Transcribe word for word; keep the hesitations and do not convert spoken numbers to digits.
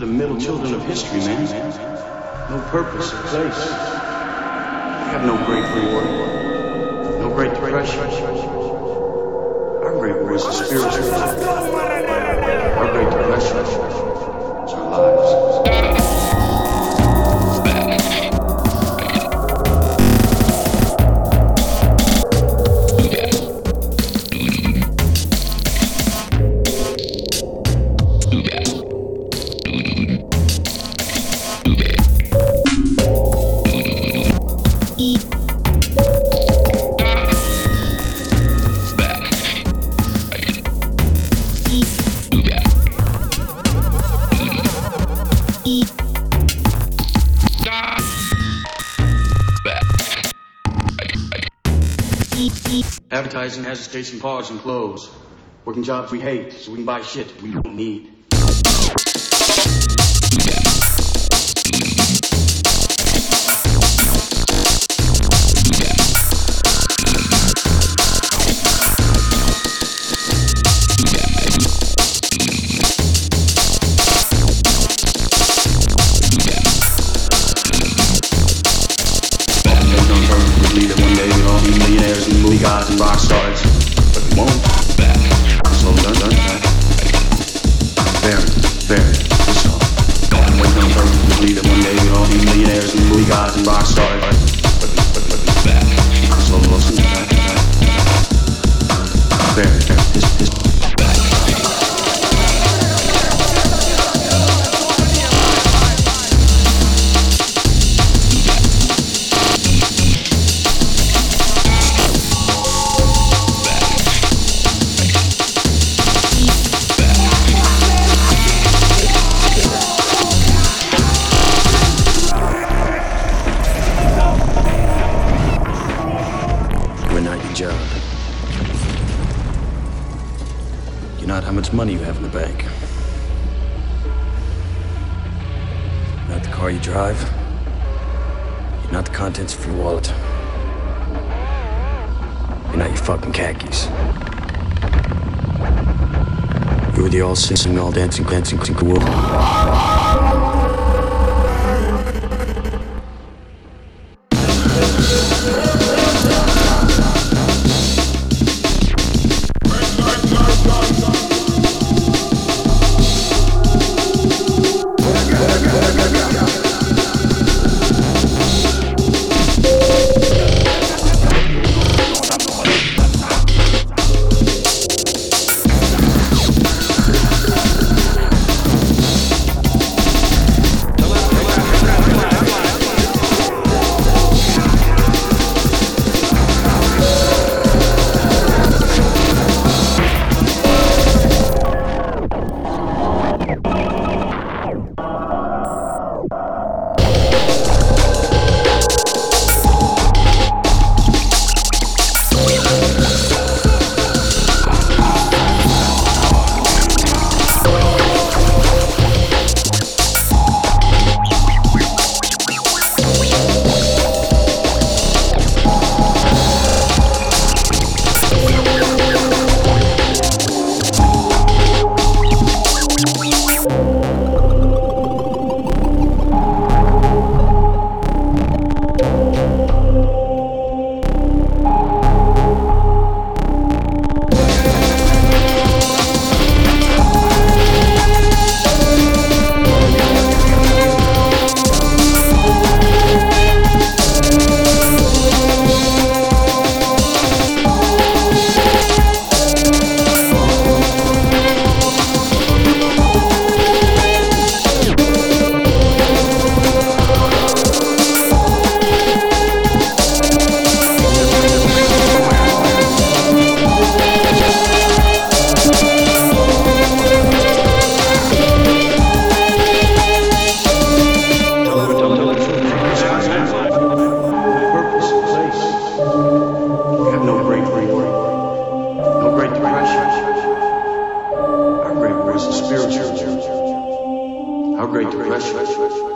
the middle children of history, man. No purpose, place. We have no great reward, no great depression. Our great war is the spiritual. Our great depression is our lives. Advertising has a station pause and close. Working jobs we hate, so we can buy shit we don't need. Millionaires and movie gods and rock stars, but we won't. So done, done, done. Very, very, this song. I'm waiting on her to believe that one day we'll all be millionaires and movie gods and rock stars, but but but but but so listen, very, very, this this. Job. You're not how much money you have in the bank. You're not the car you drive. You're not the contents of your wallet. You're not your fucking khakis. You're the all singing, all dancing, dancing, dancing world. Our great depression.